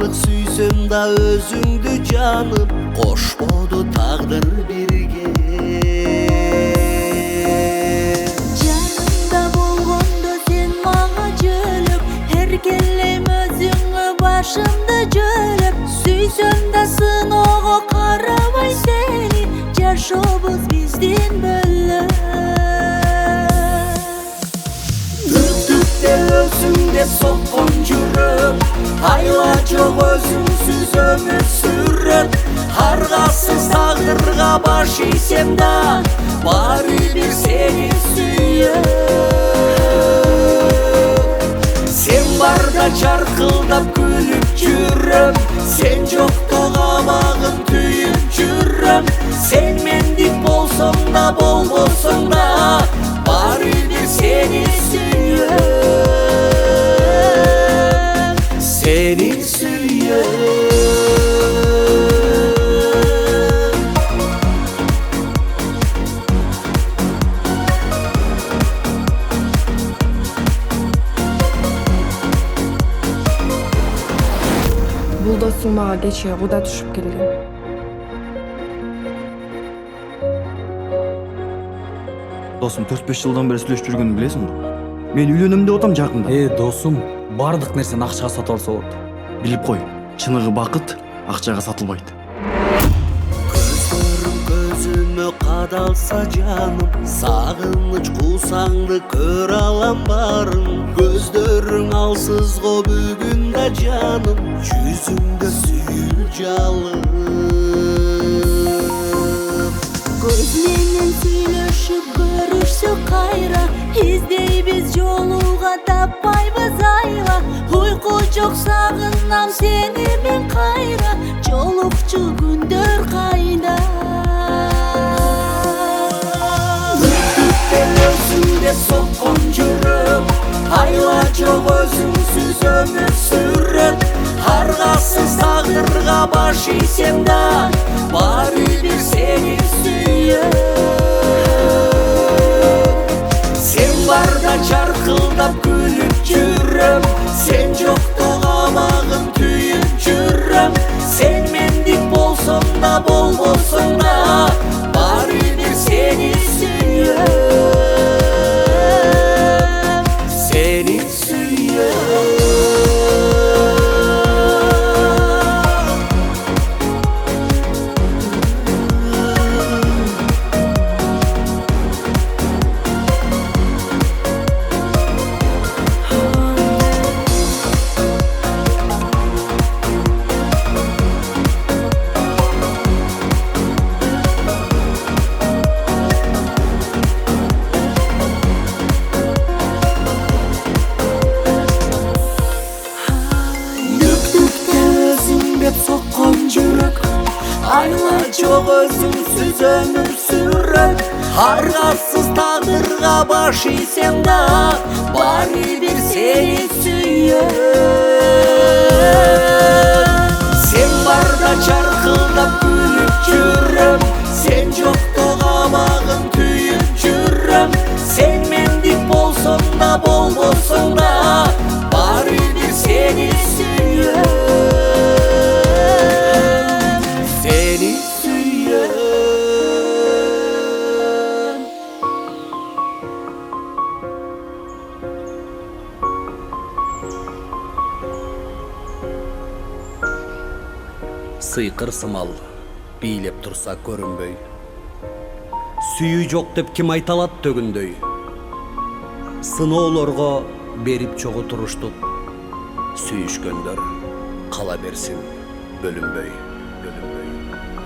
Айлык сүйсөм да өзүңдү жаным, кошподу тагдыр бирге. Жанымда болгондо сен мага жөлөп, эркелейм өзүңө башымды жөлөп. Сүйсөм да сыноого карабай сени, жашообуз биздин бөлөк. Түптүктө өзүңдө соккон жүрөм, айла жок өзүңсүз өмүр сүрөм. Аргасыз тагдырга баш ийсем да, баары бир сени сүйөм. Сен барда чаркылдап күлүп жүрөм, сен жокто камагым түйүп жүрөм. Сен мендик болсоң да болбосоң да, баары бир сени сүйөм. Сени сүйөм. Бул досуң мага кечээ куда түшүп келген. Досум 4-5 жылдан бери сүйлөшүп жүргөнүн билесиң го. Мен үйлөнөм деп атам жакында. Досум, бардык нерсени акчага сатып алса болот. Билип кой, чыныгы бакыт акчага сатылбайт. Көзлөрүң көзүмө кадалса жаным, сагыныч куусаңды көрө алам барын. Көздөрүң алсыз го бүгүн да жаным, жүзүңдө сүйүл жалын. Көз менен сүйлөшүп көрүшсөк кайра, издейбиз жолуга таппайбыз айла. Уйку жок сагынам сени мен кайра, жолукчу күндөр кайда. Түптүктө өзүңдө соккон жүрөм, айла жок өзүңсүз өмүр сүрөм. Аргасыз тагдырга баш ийсем да, баары бир сени сүйөм. Сен барда чаркылдап күлүп жүрөм, сен жокто камагым түйүп жүрөм. Сен мендик болсоң да болбосоң да, баары бир сени сүйөм. Сени сүйөм. Sokkan жүрөк, айла жок өзүңсүз өмүр сүрөм. Аргасыз тагдырга баш ийсем да, баары бир сени сүйөм. Сен барда чаркылдап күлүп жүрөм, сен жокто камагым түйүп жүрөм. Сен мендик болсоң да болбосоң да, баары бир сени сүйөм. Seni sүйөм. Сыйкыр сымал бийлеп турса көрүнбөй, сүйүү жок деп ким айта алат төгүндөй. Сыноолорго берип чогуу туруштук, сүйүшкөндөр кала берсин бөлүнбөй.